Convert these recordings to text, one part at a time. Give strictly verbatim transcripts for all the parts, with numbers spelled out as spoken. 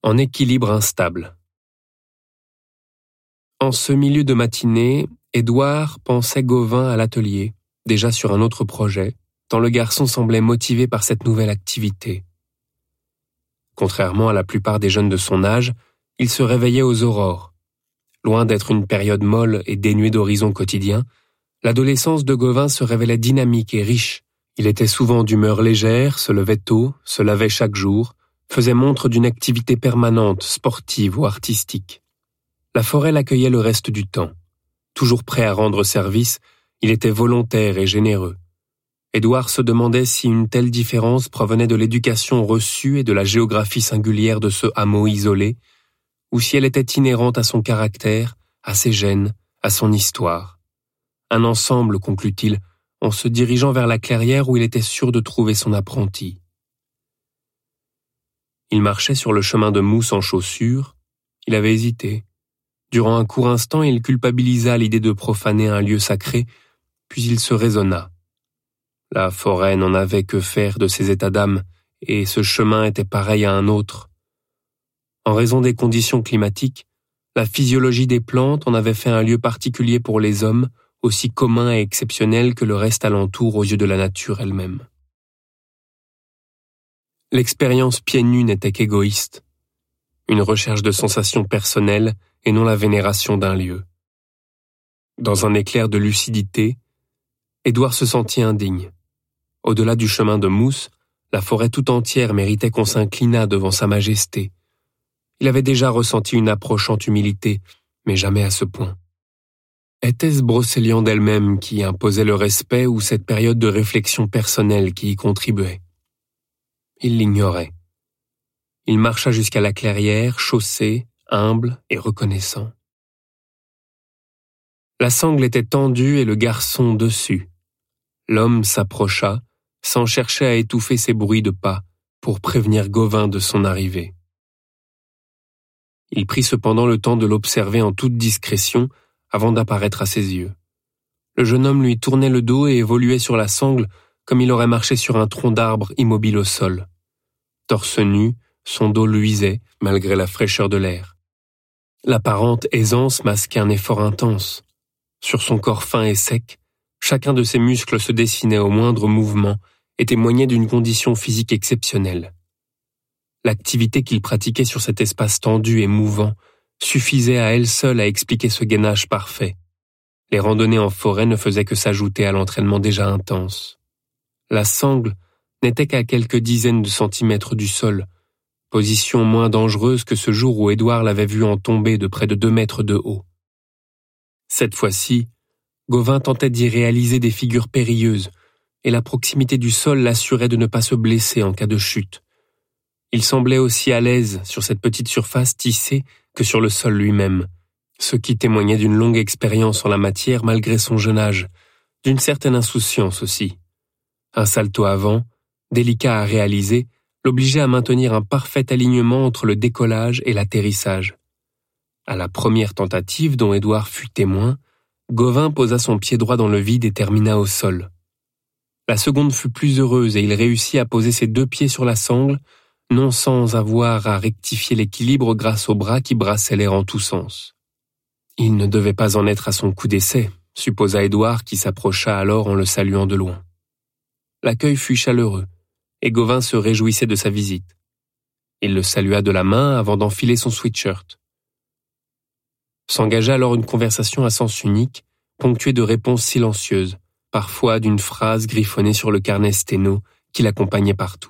en équilibre instable. En ce milieu de matinée, Édouard pensait Gauvin à l'atelier, déjà sur un autre projet, tant le garçon semblait motivé par cette nouvelle activité. Contrairement à la plupart des jeunes de son âge, il se réveillait aux aurores. Loin d'être une période molle et dénuée d'horizons quotidiens, l'adolescence de Gauvin se révélait dynamique et riche. Il était souvent d'humeur légère, se levait tôt, se lavait chaque jour, faisait montre d'une activité permanente, sportive ou artistique. La forêt l'accueillait le reste du temps. Toujours prêt à rendre service, il était volontaire et généreux. Édouard se demandait si une telle différence provenait de l'éducation reçue et de la géographie singulière de ce hameau isolé, ou si elle était inhérente à son caractère, à ses gènes, à son histoire. Un ensemble, conclut-il, en se dirigeant vers la clairière où il était sûr de trouver son apprenti. Il marchait sur le chemin de mousse en chaussures. Il avait hésité. Durant un court instant, il culpabilisa l'idée de profaner un lieu sacré, puis il se raisonna. La forêt n'en avait que faire de ses états d'âme, et ce chemin était pareil à un autre. En raison des conditions climatiques, la physiologie des plantes en avait fait un lieu particulier pour les hommes, aussi commun et exceptionnel que le reste alentour aux yeux de la nature elle-même. L'expérience pieds nus n'était qu'égoïste, une recherche de sensations personnelles et non la vénération d'un lieu. Dans un éclair de lucidité, Édouard se sentit indigne. Au-delà du chemin de mousse, la forêt tout entière méritait qu'on s'inclinât devant sa majesté. Il avait déjà ressenti une approchante humilité, mais jamais à ce point. Était-ce Brocéliande elle-même qui imposait le respect ou cette période de réflexion personnelle qui y contribuait? Il l'ignorait. Il marcha jusqu'à la clairière, chaussé, humble et reconnaissant. La sangle était tendue et le garçon dessus. L'homme s'approcha, sans chercher à étouffer ses bruits de pas, pour prévenir Gauvin de son arrivée. Il prit cependant le temps de l'observer en toute discrétion avant d'apparaître à ses yeux. Le jeune homme lui tournait le dos et évoluait sur la sangle comme il aurait marché sur un tronc d'arbre immobile au sol. Torse nu, son dos luisait malgré la fraîcheur de l'air. L'apparente aisance masquait un effort intense. Sur son corps fin et sec, chacun de ses muscles se dessinait au moindre mouvement et témoignait d'une condition physique exceptionnelle. L'activité qu'il pratiquait sur cet espace tendu et mouvant suffisait à elle seule à expliquer ce gainage parfait. Les randonnées en forêt ne faisaient que s'ajouter à l'entraînement déjà intense. La sangle n'était qu'à quelques dizaines de centimètres du sol, position moins dangereuse que ce jour où Édouard l'avait vu en tomber de près de deux mètres de haut. Cette fois-ci, Gauvin tentait d'y réaliser des figures périlleuses, et la proximité du sol l'assurait de ne pas se blesser en cas de chute. Il semblait aussi à l'aise sur cette petite surface tissée que sur le sol lui-même, ce qui témoignait d'une longue expérience en la matière malgré son jeune âge, d'une certaine insouciance aussi. Un salto avant, délicat à réaliser, l'obligeait à maintenir un parfait alignement entre le décollage et l'atterrissage. À la première tentative dont Édouard fut témoin, Gauvin posa son pied droit dans le vide et termina au sol. La seconde fut plus heureuse et il réussit à poser ses deux pieds sur la sangle, non sans avoir à rectifier l'équilibre grâce aux bras qui brassaient l'air en tous sens. Il ne devait pas en être à son coup d'essai, supposa Édouard qui s'approcha alors en le saluant de loin. L'accueil fut chaleureux, et Gauvin se réjouissait de sa visite. Il le salua de la main avant d'enfiler son sweatshirt. S'engagea alors une conversation à sens unique, ponctuée de réponses silencieuses, parfois d'une phrase griffonnée sur le carnet sténo qui l'accompagnait partout.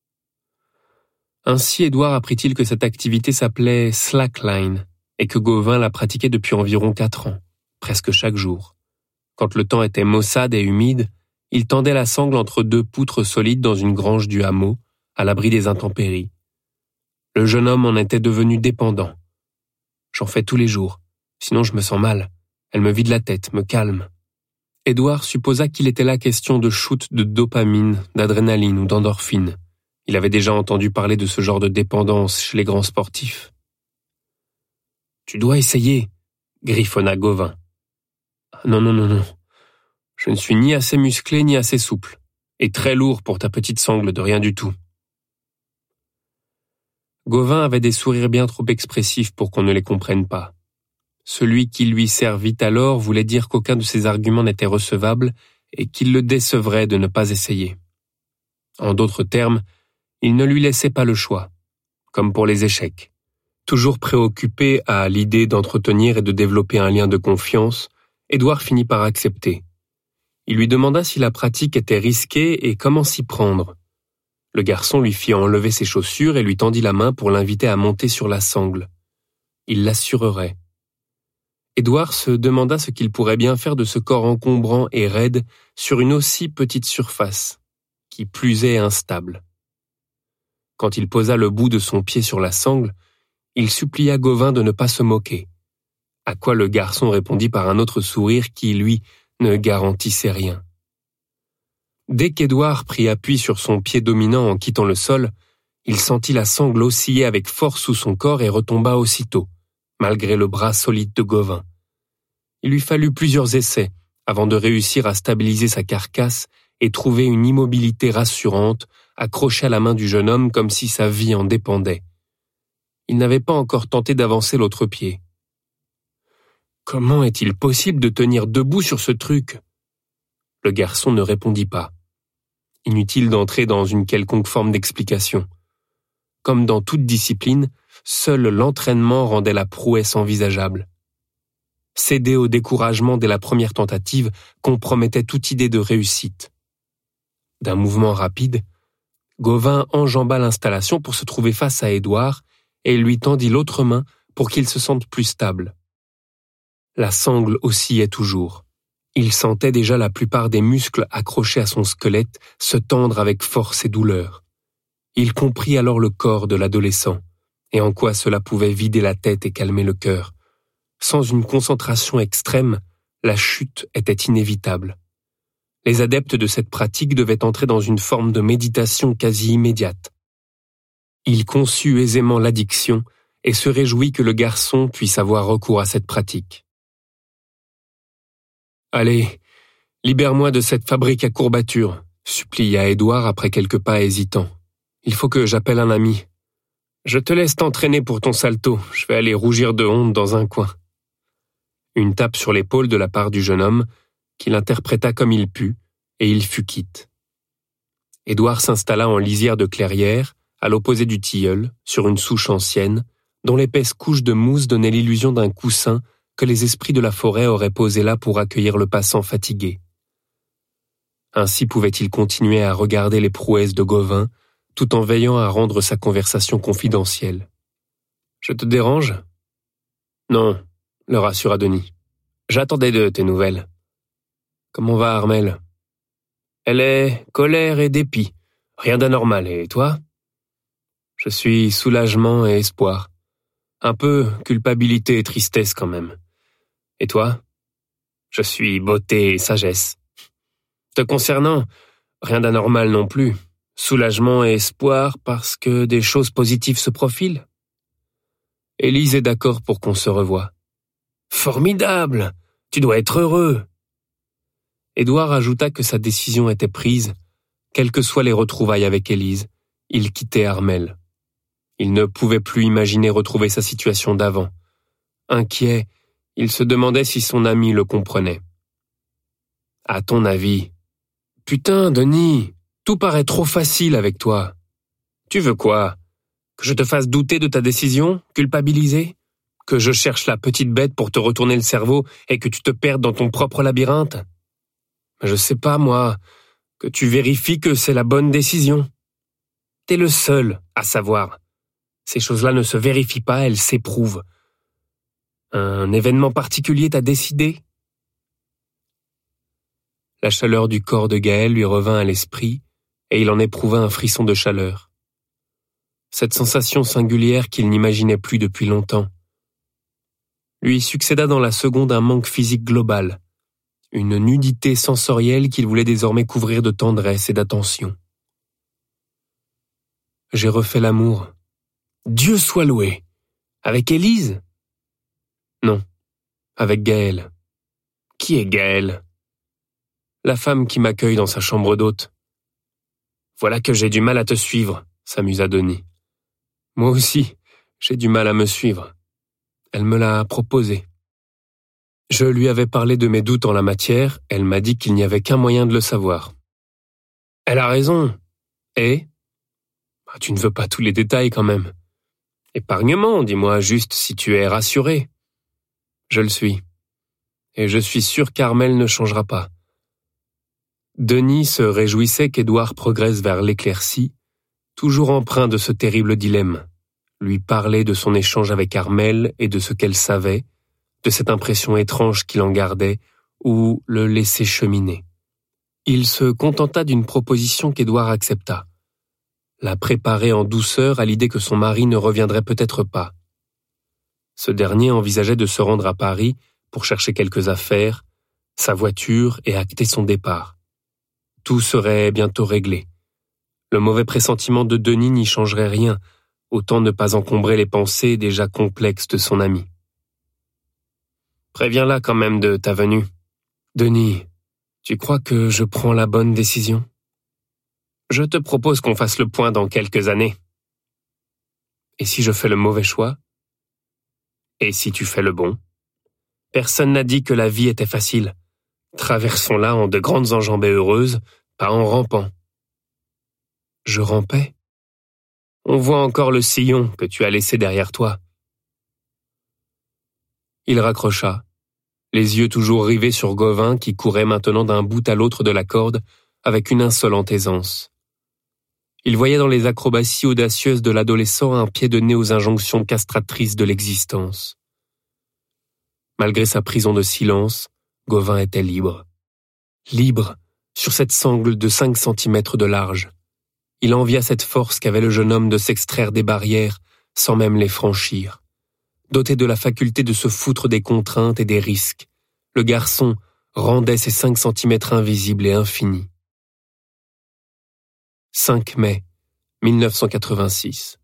Ainsi Édouard apprit-il que cette activité s'appelait slackline et que Gauvin la pratiquait depuis environ quatre ans, presque chaque jour. Quand le temps était maussade et humide, il tendait la sangle entre deux poutres solides dans une grange du hameau, à l'abri des intempéries. Le jeune homme en était devenu dépendant. J'en fais tous les jours, sinon je me sens mal. Elle me vide la tête, me calme. Édouard supposa qu'il était là question de shoot de dopamine, d'adrénaline ou d'endorphine. Il avait déjà entendu parler de ce genre de dépendance chez les grands sportifs. « Tu dois essayer », griffonna Gauvin. « Non, non, non, non. Je ne suis ni assez musclé ni assez souple, et très lourd pour ta petite sangle de rien du tout. » Gauvin avait des sourires bien trop expressifs pour qu'on ne les comprenne pas. Celui qui lui servit alors voulait dire qu'aucun de ses arguments n'était recevable et qu'il le décevrait de ne pas essayer. En d'autres termes, il ne lui laissait pas le choix, comme pour les échecs. Toujours préoccupé à l'idée d'entretenir et de développer un lien de confiance, Édouard finit par accepter. Il lui demanda si la pratique était risquée et comment s'y prendre. Le garçon lui fit enlever ses chaussures et lui tendit la main pour l'inviter à monter sur la sangle. Il l'assurerait. Édouard se demanda ce qu'il pourrait bien faire de ce corps encombrant et raide sur une aussi petite surface, qui plus est instable. Quand il posa le bout de son pied sur la sangle, il supplia Gauvin de ne pas se moquer, à quoi le garçon répondit par un autre sourire qui, lui, ne garantissait rien. Dès qu'Édouard prit appui sur son pied dominant en quittant le sol, il sentit la sangle osciller avec force sous son corps et retomba aussitôt, malgré le bras solide de Gauvin. Il lui fallut plusieurs essais avant de réussir à stabiliser sa carcasse et trouver une immobilité rassurante accrochée à la main du jeune homme comme si sa vie en dépendait. Il n'avait pas encore tenté d'avancer l'autre pied. Comment est-il possible de tenir debout sur ce truc ? Le garçon ne répondit pas. Inutile d'entrer dans une quelconque forme d'explication. Comme dans toute discipline, seul l'entraînement rendait la prouesse envisageable. Céder au découragement dès la première tentative compromettait toute idée de réussite. D'un mouvement rapide, Gauvin enjamba l'installation pour se trouver face à Édouard et lui tendit l'autre main pour qu'il se sente plus stable. La sangle oscillait toujours. Il sentait déjà la plupart des muscles accrochés à son squelette se tendre avec force et douleur. Il comprit alors le corps de l'adolescent, et en quoi cela pouvait vider la tête et calmer le cœur. Sans une concentration extrême, la chute était inévitable. Les adeptes de cette pratique devaient entrer dans une forme de méditation quasi immédiate. Il conçut aisément l'addiction et se réjouit que le garçon puisse avoir recours à cette pratique. « Allez, libère-moi de cette fabrique à courbatures », supplia Édouard après quelques pas hésitants. « Il faut que j'appelle un ami. Je te laisse t'entraîner pour ton salto, je vais aller rougir de honte dans un coin. » Une tape sur l'épaule de la part du jeune homme, qu'il interpréta comme il put, et il fut quitte. Édouard s'installa en lisière de clairière, à l'opposé du tilleul, sur une souche ancienne, dont l'épaisse couche de mousse donnait l'illusion d'un coussin que les esprits de la forêt auraient posé là pour accueillir le passant fatigué. Ainsi pouvait-il continuer à regarder les prouesses de Gauvin, tout en veillant à rendre sa conversation confidentielle. « Je te dérange ?»« Non, » le rassura Denis. « J'attendais de tes nouvelles. »« Comment va Armelle ?»« Elle est colère et dépit. Rien d'anormal, et toi ?» « Je suis soulagement et espoir. Un peu culpabilité et tristesse quand même. Et toi ? Je suis beauté et sagesse. Te concernant, rien d'anormal non plus. Soulagement et espoir parce que des choses positives se profilent. Élise est d'accord pour qu'on se revoie. Formidable ! Tu dois être heureux. Édouard ajouta que sa décision était prise. Quelles que soient les retrouvailles avec Élise, il quittait Armelle. Il ne pouvait plus imaginer retrouver sa situation d'avant. Inquiet, il se demandait si son ami le comprenait. « À ton avis ? Putain, Denis, tout paraît trop facile avec toi. Tu veux quoi ? Que je te fasse douter de ta décision, culpabiliser ? Que je cherche la petite bête pour te retourner le cerveau et que tu te perdes dans ton propre labyrinthe ? Je sais pas, moi, que tu vérifies que c'est la bonne décision. T'es le seul à savoir. Ces choses-là ne se vérifient pas, elles s'éprouvent. Un événement particulier t'a décidé ? La chaleur du corps de Gaël lui revint à l'esprit, et il en éprouva un frisson de chaleur. Cette sensation singulière qu'il n'imaginait plus depuis longtemps. Lui succéda dans la seconde un manque physique global, une nudité sensorielle qu'il voulait désormais couvrir de tendresse et d'attention. J'ai refait l'amour. Dieu soit loué. Avec Élise ? Non, avec Gaël. Qui est Gaël ? La femme qui m'accueille dans sa chambre d'hôte. Voilà que j'ai du mal à te suivre, s'amusa Denis. Moi aussi, j'ai du mal à me suivre. Elle me l'a proposé. Je lui avais parlé de mes doutes en la matière, elle m'a dit qu'il n'y avait qu'un moyen de le savoir. Elle a raison. Et ? Bah, tu ne veux pas tous les détails quand même. Épargnement, dis-moi juste si tu es rassuré. Je le suis. Et je suis sûr qu'Armel ne changera pas. Denis se réjouissait qu'Édouard progresse vers l'éclaircie, toujours empreint de ce terrible dilemme. Lui parler de son échange avec Armel et de ce qu'elle savait, de cette impression étrange qu'il en gardait, ou le laisser cheminer. Il se contenta d'une proposition qu'Édouard accepta. La préparer en douceur à l'idée que son mari ne reviendrait peut-être pas. Ce dernier envisageait de se rendre à Paris pour chercher quelques affaires, sa voiture et acter son départ. Tout serait bientôt réglé. Le mauvais pressentiment de Denis n'y changerait rien, autant ne pas encombrer les pensées déjà complexes de son ami. Préviens-la quand même de ta venue. Denis, tu crois que je prends la bonne décision ? Je te propose qu'on fasse le point dans quelques années. Et si je fais le mauvais choix ? Et si tu fais le bon ? Personne n'a dit que la vie était facile. Traversons-la en de grandes enjambées heureuses, pas en rampant. Je rampais ? On voit encore le sillon que tu as laissé derrière toi. Il raccrocha, les yeux toujours rivés sur Gauvin qui courait maintenant d'un bout à l'autre de la corde avec une insolente aisance. Il voyait dans les acrobaties audacieuses de l'adolescent un pied de nez aux injonctions castratrices de l'existence. Malgré sa prison de silence, Gauvin était libre. Libre, sur cette sangle de cinq centimètres de large. Il envia cette force qu'avait le jeune homme de s'extraire des barrières sans même les franchir. Doté de la faculté de se foutre des contraintes et des risques, le garçon rendait ces cinq centimètres invisibles et infinis. cinq mai mille neuf cent quatre-vingt-six.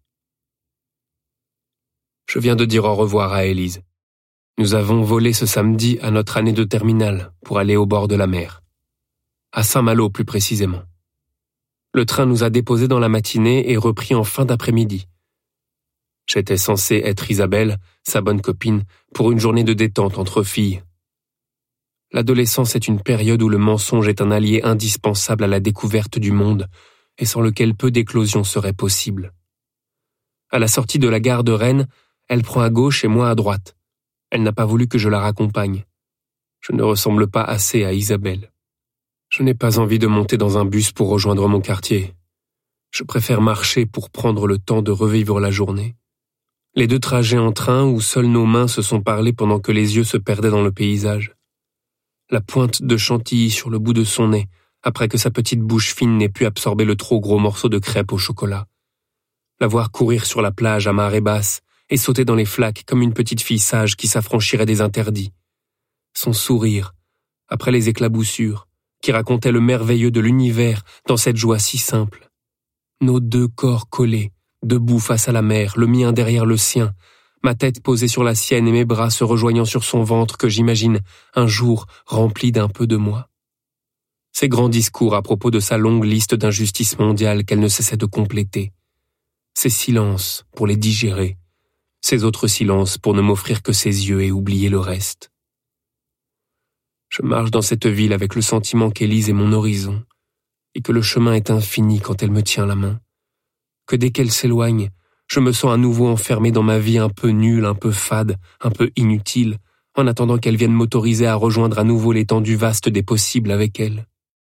Je viens de dire au revoir à Élise. Nous avons volé ce samedi à notre année de terminale pour aller au bord de la mer. À Saint-Malo plus précisément. Le train nous a déposés dans la matinée et repris en fin d'après-midi. J'étais censé être Isabelle, sa bonne copine, pour une journée de détente entre filles. L'adolescence est une période où le mensonge est un allié indispensable à la découverte du monde et sans lequel peu d'éclosions seraient possibles. À la sortie de la gare de Rennes, elle prend à gauche et moi à droite. Elle n'a pas voulu que je la raccompagne. Je ne ressemble pas assez à Isabelle. Je n'ai pas envie de monter dans un bus pour rejoindre mon quartier. Je préfère marcher pour prendre le temps de revivre la journée. Les deux trajets en train où seules nos mains se sont parlé pendant que les yeux se perdaient dans le paysage. La pointe de chantilly sur le bout de son nez, après que sa petite bouche fine n'ait pu absorber le trop gros morceau de crêpe au chocolat. La voir courir sur la plage à marée basse et sauter dans les flaques comme une petite fille sage qui s'affranchirait des interdits. Son sourire, après les éclaboussures, qui racontait le merveilleux de l'univers dans cette joie si simple. Nos deux corps collés, debout face à la mer, le mien derrière le sien, ma tête posée sur la sienne et mes bras se rejoignant sur son ventre que j'imagine un jour rempli d'un peu de moi. Ses grands discours à propos de sa longue liste d'injustices mondiales qu'elle ne cessait de compléter. Ses silences pour les digérer, ses autres silences pour ne m'offrir que ses yeux et oublier le reste. Je marche dans cette ville avec le sentiment qu'Élise est mon horizon, et que le chemin est infini quand elle me tient la main. Que dès qu'elle s'éloigne, je me sens à nouveau enfermé dans ma vie un peu nulle, un peu fade, un peu inutile, en attendant qu'elle vienne m'autoriser à rejoindre à nouveau l'étendue vaste des possibles avec elle.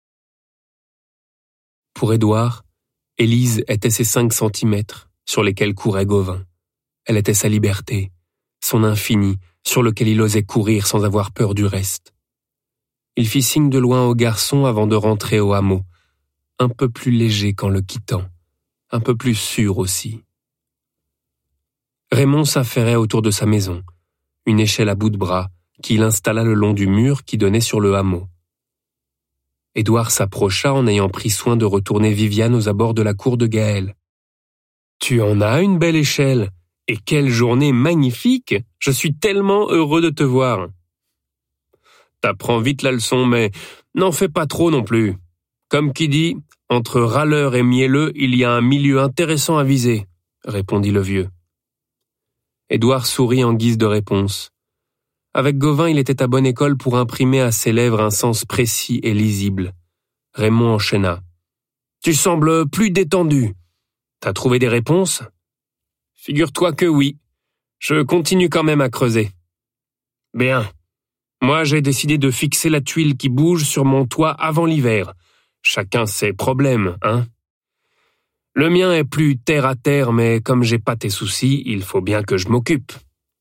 Pour Édouard, Élise était ses cinq centimètres sur lesquels courait Gauvin. Elle était sa liberté, son infini, sur lequel il osait courir sans avoir peur du reste. Il fit signe de loin au garçon avant de rentrer au hameau, un peu plus léger qu'en le quittant, un peu plus sûr aussi. Raymond s'affairait autour de sa maison, une échelle à bout de bras qu'il installa le long du mur qui donnait sur le hameau. Édouard s'approcha en ayant pris soin de retourner Viviane aux abords de la cour de Gaël. « Tu en as une belle échelle, et quelle journée magnifique! Je suis tellement heureux de te voir. » « T'apprends vite la leçon, mais n'en fais pas trop non plus. Comme qui dit, entre râleur et mielleux, il y a un milieu intéressant à viser. répondit le vieux. Édouard sourit en guise de réponse. Avec Gauvin, il était à bonne école pour imprimer à ses lèvres un sens précis et lisible. Raymond enchaîna. « Tu sembles plus détendu. T'as trouvé des réponses ?»« Figure-toi que oui. Je continue quand même à creuser. »« Bien. Moi, j'ai décidé de fixer la tuile qui bouge sur mon toit avant l'hiver. Chacun ses problèmes, hein ? Le mien est plus terre à terre, mais comme j'ai pas tes soucis, il faut bien que je m'occupe. »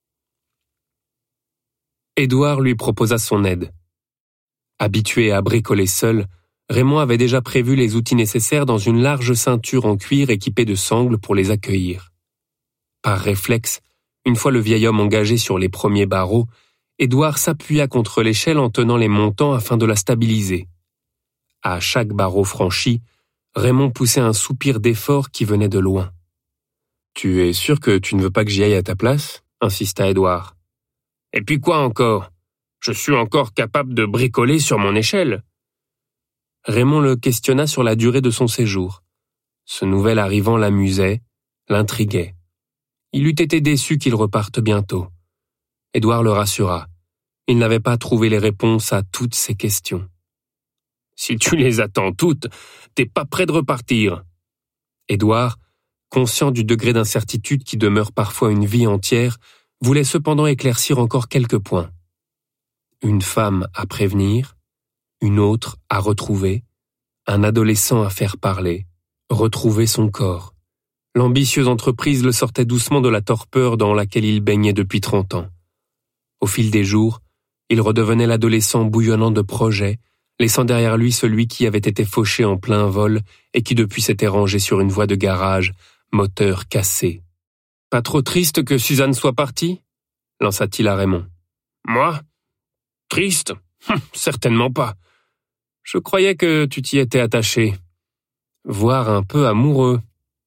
Édouard lui proposa son aide. Habitué à bricoler seul, Raymond avait déjà prévu les outils nécessaires dans une large ceinture en cuir équipée de sangles pour les accueillir. Par réflexe, une fois le vieil homme engagé sur les premiers barreaux, Édouard s'appuya contre l'échelle en tenant les montants afin de la stabiliser. À chaque barreau franchi, Raymond poussait un soupir d'effort qui venait de loin. « Tu es sûr que tu ne veux pas que j'y aille à ta place ?» insista Édouard. « Et puis quoi encore ? Je suis encore capable de bricoler sur mon échelle. » Raymond le questionna sur la durée de son séjour. Ce nouvel arrivant l'amusait, l'intriguait. Il eût été déçu qu'il reparte bientôt. Édouard le rassura. Il n'avait pas trouvé les réponses à toutes ses questions. « Si tu les attends toutes, t'es pas prêt de repartir. » Édouard, conscient du degré d'incertitude qui demeure parfois une vie entière, voulait cependant éclaircir encore quelques points. Une femme à prévenir, une autre à retrouver, un adolescent à faire parler, retrouver son corps. L'ambitieuse entreprise le sortait doucement de la torpeur dans laquelle il baignait depuis trente ans. Au fil des jours, il redevenait l'adolescent bouillonnant de projets, laissant derrière lui celui qui avait été fauché en plein vol et qui depuis s'était rangé sur une voie de garage, moteur cassé. « Pas trop triste que Suzanne soit partie ?» lança-t-il à Raymond. « Moi ? Triste ? Hum, certainement pas. Je croyais que tu t'y étais attaché. Voire un peu amoureux.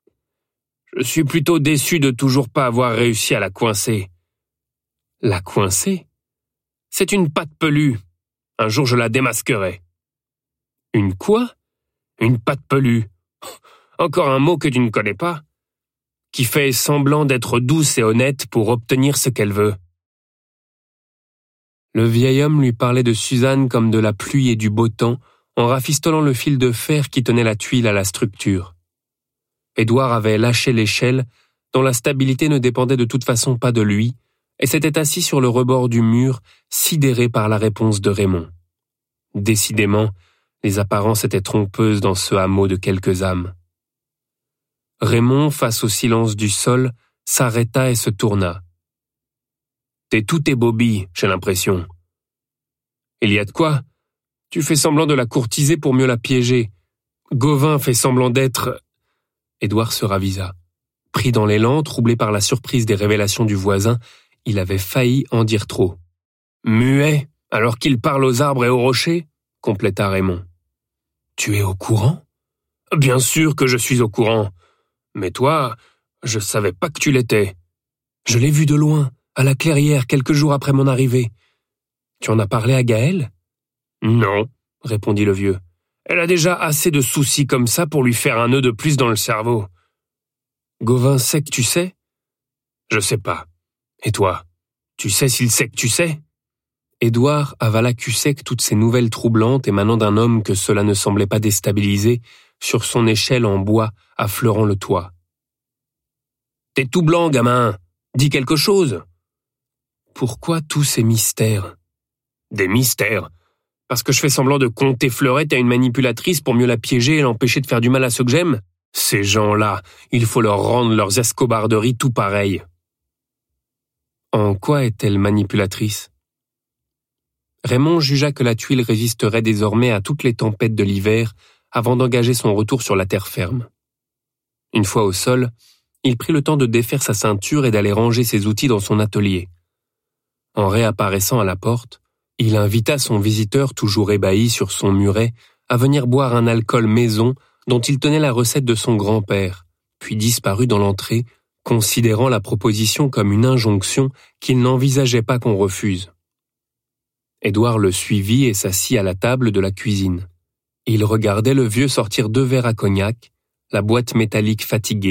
Je suis plutôt déçu de toujours pas avoir réussi à la coincer. » « La coincer ? C'est une patte pelue. Un jour je la démasquerai. »« Une quoi ? Une patte pelue. Encore un mot que tu ne connais pas. Qui fait semblant d'être douce et honnête pour obtenir ce qu'elle veut. » Le vieil homme lui parlait de Suzanne comme de la pluie et du beau temps, en rafistolant le fil de fer qui tenait la tuile à la structure. Édouard avait lâché l'échelle, dont la stabilité ne dépendait de toute façon pas de lui, et s'était assis sur le rebord du mur, sidéré par la réponse de Raymond. Décidément, les apparences étaient trompeuses dans ce hameau de quelques âmes. Raymond, face au silence du sol, s'arrêta et se tourna. « T'es tout ébobie, j'ai l'impression. »« Il y a de quoi ? Tu fais semblant de la courtiser pour mieux la piéger. Gauvin fait semblant d'être... » Édouard se ravisa. Pris dans l'élan, troublé par la surprise des révélations du voisin, il avait failli en dire trop. « Muet, alors qu'il parle aux arbres et aux rochers ?» compléta Raymond. « Tu es au courant ? » ?»« Bien sûr que je suis au courant. Mais toi, je savais pas que tu l'étais. Je l'ai vu de loin, à la clairière, quelques jours après mon arrivée. Tu en as parlé à Gaëlle ? » ?»« Non, » répondit le vieux. « Elle a déjà assez de soucis comme ça pour lui faire un nœud de plus dans le cerveau. »« Gauvin sait que tu sais ? » ?»« Je sais pas. Et toi, tu sais s'il sait que tu sais ?» Édouard avala cul sec toutes ces nouvelles troublantes émanant d'un homme que cela ne semblait pas déstabiliser, sur son échelle en bois, affleurant le toit. « T'es tout blanc, gamin. Dis quelque chose. » »« Pourquoi tous ces mystères ?»« Des mystères ? Parce que je fais semblant de compter fleurettes à une manipulatrice pour mieux la piéger et l'empêcher de faire du mal à ceux que j'aime ? Ces gens-là, il faut leur rendre leurs escobarderies tout pareilles. » En quoi est-elle manipulatrice ? Raymond jugea que la tuile résisterait désormais à toutes les tempêtes de l'hiver avant d'engager son retour sur la terre ferme. Une fois au sol, il prit le temps de défaire sa ceinture et d'aller ranger ses outils dans son atelier. En réapparaissant à la porte, il invita son visiteur toujours ébahi sur son muret à venir boire un alcool maison dont il tenait la recette de son grand-père, puis disparut dans l'entrée, considérant la proposition comme une injonction qu'il n'envisageait pas qu'on refuse. Édouard le suivit et s'assit à la table de la cuisine. Il regardait le vieux sortir deux verres à cognac, la boîte métallique fatiguée,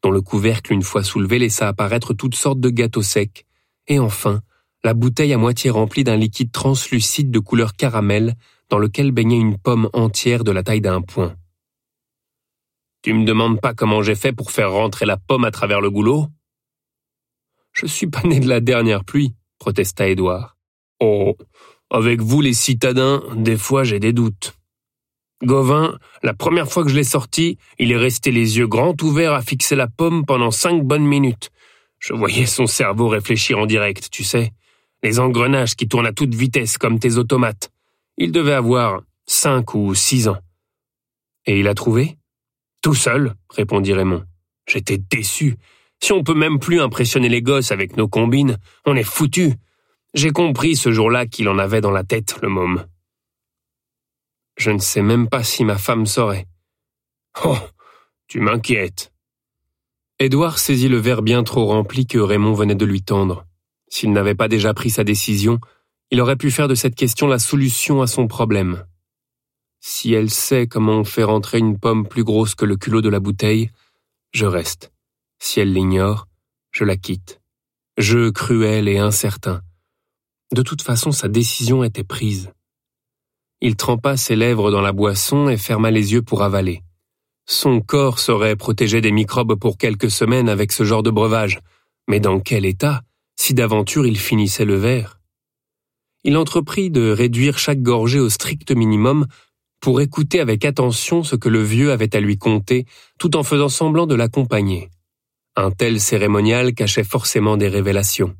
dont le couvercle, une fois soulevé, laissa apparaître toutes sortes de gâteaux secs, et enfin, la bouteille à moitié remplie d'un liquide translucide de couleur caramel dans lequel baignait une pomme entière de la taille d'un poing. « Tu me demandes pas comment j'ai fait pour faire rentrer la pomme à travers le goulot ?»« Je suis pas né de la dernière pluie, » protesta Édouard. « Oh, avec vous les citadins, des fois j'ai des doutes. Gauvin, la première fois que je l'ai sorti, il est resté les yeux grands ouverts à fixer la pomme pendant cinq bonnes minutes. Je voyais son cerveau réfléchir en direct, tu sais. Les engrenages qui tournent à toute vitesse comme tes automates. Il devait avoir cinq ou six ans. Et il a trouvé ? Tout seul, répondit Raymond. J'étais déçu. Si on peut même plus impressionner les gosses avec nos combines, on est foutus. J'ai compris ce jour-là qu'il en avait dans la tête, le môme. Je ne sais même pas si ma femme saurait. Oh, tu m'inquiètes. Édouard saisit le verre bien trop rempli que Raymond venait de lui tendre. S'il n'avait pas déjà pris sa décision, il aurait pu faire de cette question la solution à son problème. Si elle sait comment on fait rentrer une pomme plus grosse que le culot de la bouteille, je reste. Si elle l'ignore, je la quitte. Jeu cruel et incertain. De toute façon, sa décision était prise. Il trempa ses lèvres dans la boisson et ferma les yeux pour avaler. Son corps serait protégé des microbes pour quelques semaines avec ce genre de breuvage. Mais dans quel état, si d'aventure il finissait le verre ? Il entreprit de réduire chaque gorgée au strict minimum pour écouter avec attention ce que le vieux avait à lui conter, tout en faisant semblant de l'accompagner. Un tel cérémonial cachait forcément des révélations.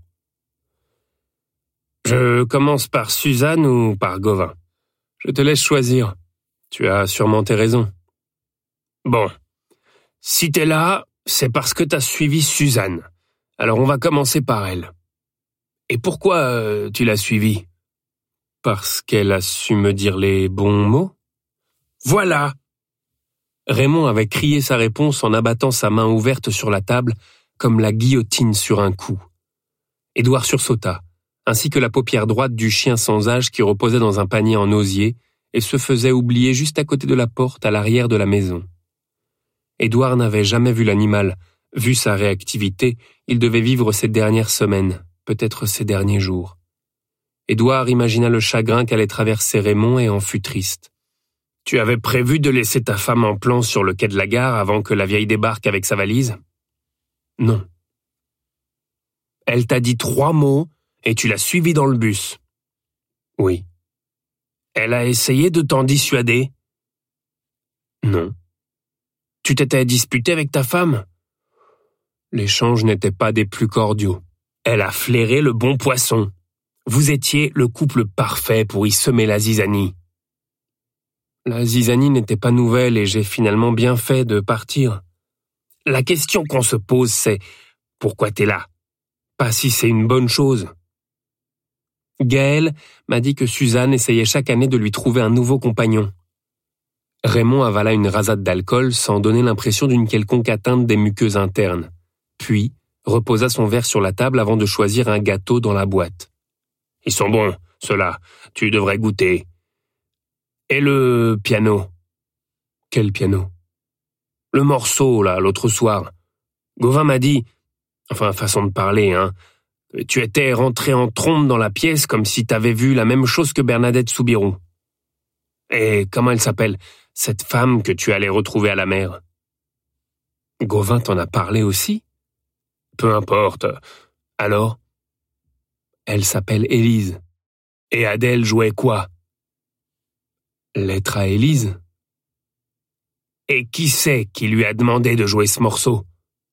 « Je commence par Suzanne ou par Gauvin ? Je te laisse choisir. Tu as sûrement tes raisons. » Bon, si t'es là, c'est parce que t'as suivi Suzanne. Alors on va commencer par elle. Et pourquoi euh, tu l'as suivie ? Parce qu'elle a su me dire les bons mots ? Voilà ! Raymond avait crié sa réponse en abattant sa main ouverte sur la table, comme la guillotine sur un coup. Édouard sursauta, ainsi que la paupière droite du chien sans âge qui reposait dans un panier en osier et se faisait oublier juste à côté de la porte à l'arrière de la maison. Édouard n'avait jamais vu l'animal. Vu sa réactivité, il devait vivre ces dernières semaines, peut-être ces derniers jours. Édouard imagina le chagrin qu'allait traverser Raymond et en fut triste. « Tu avais prévu de laisser ta femme en plan sur le quai de la gare avant que la vieille débarque avec sa valise ? » « Non. » « Elle t'a dit trois mots et tu l'as suivie dans le bus. » »« Oui. » »« Elle a essayé de t'en dissuader ? » ?»« Non. » »« Tu t'étais disputé avec ta femme ? » L'échange n'était pas des plus cordiaux. Elle a flairé le bon poisson. Vous étiez le couple parfait pour y semer la zizanie. La zizanie n'était pas nouvelle et j'ai finalement bien fait de partir. La question qu'on se pose, c'est « Pourquoi t'es là ?» Pas si c'est une bonne chose. Gaël m'a dit que Suzanne essayait chaque année de lui trouver un nouveau compagnon. Raymond avala une rasade d'alcool sans donner l'impression d'une quelconque atteinte des muqueuses internes, puis reposa son verre sur la table avant de choisir un gâteau dans la boîte. « Ils sont bons, ceux-là, tu devrais goûter. » « Et le piano ?»« Quel piano ?»« Le morceau, là, l'autre soir. Gauvin m'a dit, enfin, façon de parler, hein, tu étais rentré en trombe dans la pièce comme si t'avais vu la même chose que Bernadette Soubirous. Et comment elle s'appelle, cette femme que tu allais retrouver à la mer ? Gauvin t'en a parlé aussi ? Peu importe. Alors ? Elle s'appelle Élise. Et Adèle jouait quoi ? Lettre à Élise. Et qui c'est qui lui a demandé de jouer ce morceau ?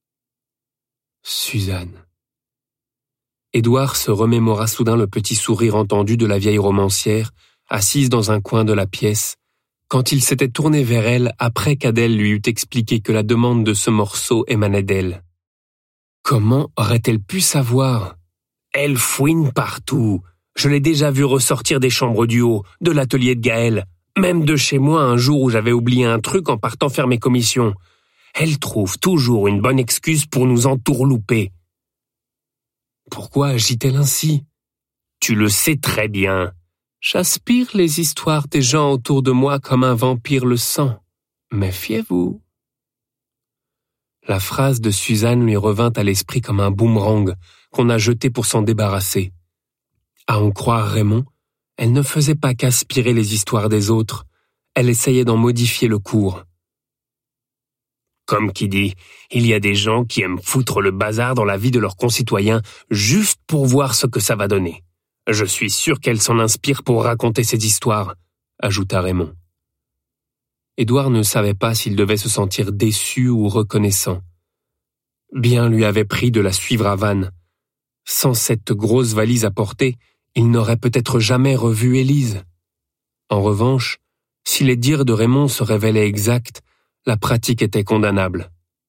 Suzanne. Édouard se remémora soudain le petit sourire entendu de la vieille romancière, assise dans un coin de la pièce, quand il s'était tourné vers elle après qu'Adèle lui eût expliqué que la demande de ce morceau émanait d'elle. Comment aurait-elle pu savoir ? Elle fouine partout. Je l'ai déjà vue ressortir des chambres du haut, de l'atelier de Gaël, même de chez moi un jour où j'avais oublié un truc en partant faire mes commissions. Elle trouve toujours une bonne excuse pour nous entourlouper. Pourquoi agit-elle ainsi ? Tu le sais très bien. J'aspire les histoires des gens autour de moi comme un vampire le sang. Méfiez-vous. La phrase de Suzanne lui revint à l'esprit comme un boomerang qu'on a jeté pour s'en débarrasser. À en croire Raymond, elle ne faisait pas qu'aspirer les histoires des autres, elle essayait d'en modifier le cours. Comme qui dit, il y a des gens qui aiment foutre le bazar dans la vie de leurs concitoyens juste pour voir ce que ça va donner. Je suis sûr qu'elle s'en inspire pour raconter ces histoires, ajouta Raymond. Édouard ne savait pas s'il devait se sentir déçu ou reconnaissant. Bien lui avait pris de la suivre à Vannes. Sans cette grosse valise à porter, il n'aurait peut-être jamais revu Élise. En revanche, si les dires de Raymond se révélaient exacts, la pratique était condamnable.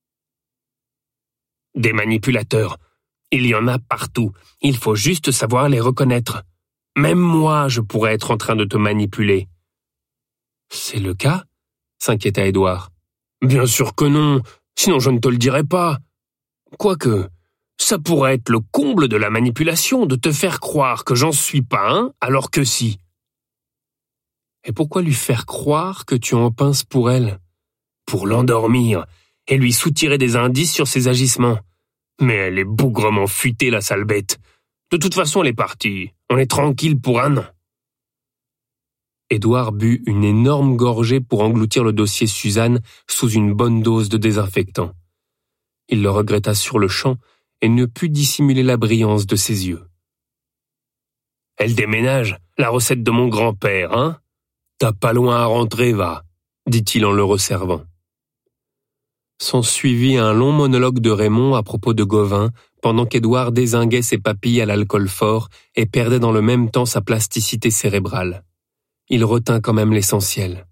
Des manipulateurs, il y en a partout, il faut juste savoir les reconnaître. Même moi, je pourrais être en train de te manipuler. C'est le cas ? S'inquiéta Édouard. Bien sûr que non, sinon je ne te le dirais pas. Quoique, ça pourrait être le comble de la manipulation de te faire croire que j'en suis pas un, alors que si. Et pourquoi lui faire croire que tu en pinces pour elle ? Pour l'endormir et lui soutirer des indices sur ses agissements. Mais elle est bougrement futée, la sale bête. De toute façon, elle est partie. On est tranquille pour un an. Édouard but une énorme gorgée pour engloutir le dossier Suzanne sous une bonne dose de désinfectant. Il le regretta sur le champ et ne put dissimuler la brillance de ses yeux. Elle déménage, la recette de mon grand-père, hein ? T'as pas loin à rentrer, va, dit-il en le resservant. S'ensuivit un long monologue de Raymond à propos de Gauvin, pendant qu'Édouard dézinguait ses papilles à l'alcool fort et perdait dans le même temps sa plasticité cérébrale. Il retint quand même l'essentiel.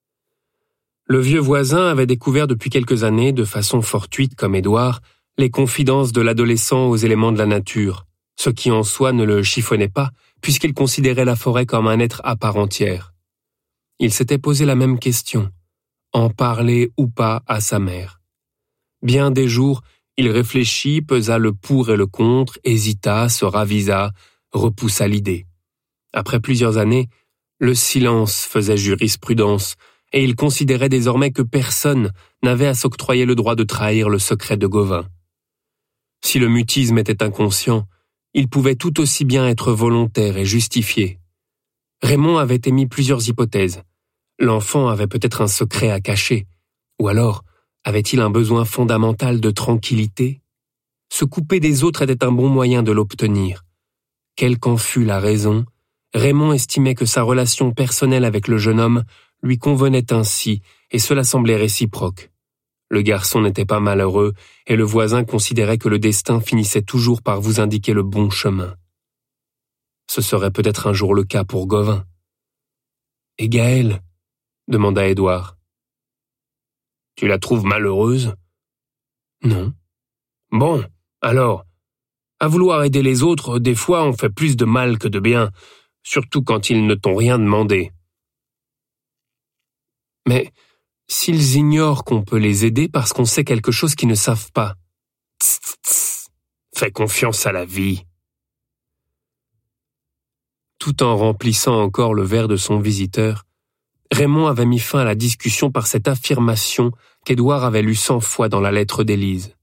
Le vieux voisin avait découvert depuis quelques années, de façon fortuite comme Édouard, les confidences de l'adolescent aux éléments de la nature, ce qui en soi ne le chiffonnait pas, puisqu'il considérait la forêt comme un être à part entière. Il s'était posé la même question, en parler ou pas à sa mère. Bien des jours, il réfléchit, pesa le pour et le contre, hésita, se ravisa, repoussa l'idée. Après plusieurs années, le silence faisait jurisprudence, et il considérait désormais que personne n'avait à s'octroyer le droit de trahir le secret de Gauvin. Si le mutisme était inconscient, il pouvait tout aussi bien être volontaire et justifié. Raymond avait émis plusieurs hypothèses. L'enfant avait peut-être un secret à cacher, ou alors avait-il un besoin fondamental de tranquillité ? Se couper des autres était un bon moyen de l'obtenir. Quelle qu'en fût la raison, Raymond estimait que sa relation personnelle avec le jeune homme lui convenait ainsi, et cela semblait réciproque. Le garçon n'était pas malheureux, et le voisin considérait que le destin finissait toujours par vous indiquer le bon chemin. Ce serait peut-être un jour le cas pour Gauvin. « Et Gaëlle ?» demanda Édouard. « Tu la trouves malheureuse ?»« Non. »« Bon, alors, à vouloir aider les autres, des fois on fait plus de mal que de bien, surtout quand ils ne t'ont rien demandé. » « Mais s'ils ignorent qu'on peut les aider parce qu'on sait quelque chose qu'ils ne savent pas. »« Tss, tss, tss. Fais confiance à la vie. » Tout en remplissant encore le verre de son visiteur, Raymond avait mis fin à la discussion par cette affirmation qu'Édouard avait lue cent fois dans la lettre d'Élise.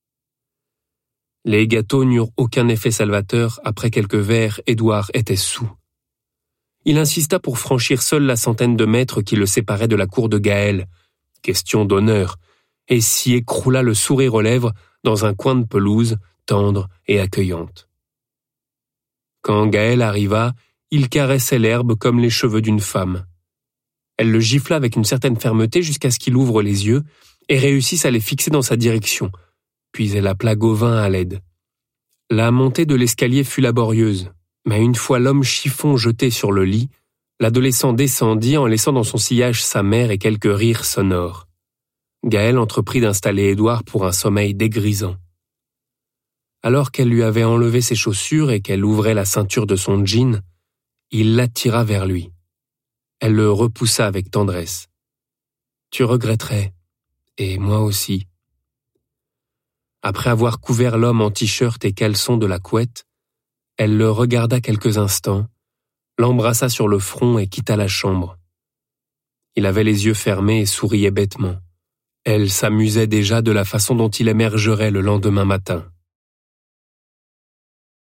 Les gâteaux n'eurent aucun effet salvateur. Après quelques verres, Édouard était saoul. Il insista pour franchir seul la centaine de mètres qui le séparaient de la cour de Gaëlle, question d'honneur, et s'y écroula le sourire aux lèvres dans un coin de pelouse tendre et accueillante. Quand Gaëlle arriva, il caressait l'herbe comme les cheveux d'une femme. Elle le gifla avec une certaine fermeté jusqu'à ce qu'il ouvre les yeux et réussisse à les fixer dans sa direction, puis elle appela Gauvin à l'aide. La montée de l'escalier fut laborieuse, mais une fois l'homme chiffon jeté sur le lit, l'adolescent descendit en laissant dans son sillage sa mère et quelques rires sonores. Gaëlle entreprit d'installer Édouard pour un sommeil dégrisant. Alors qu'elle lui avait enlevé ses chaussures et qu'elle ouvrait la ceinture de son jean, il l'attira vers lui. Elle le repoussa avec tendresse. « Tu regretterais, et moi aussi. » Après avoir couvert l'homme en t-shirt et caleçon de la couette, elle le regarda quelques instants, l'embrassa sur le front et quitta la chambre. Il avait les yeux fermés et souriait bêtement. Elle s'amusait déjà de la façon dont il émergerait le lendemain matin.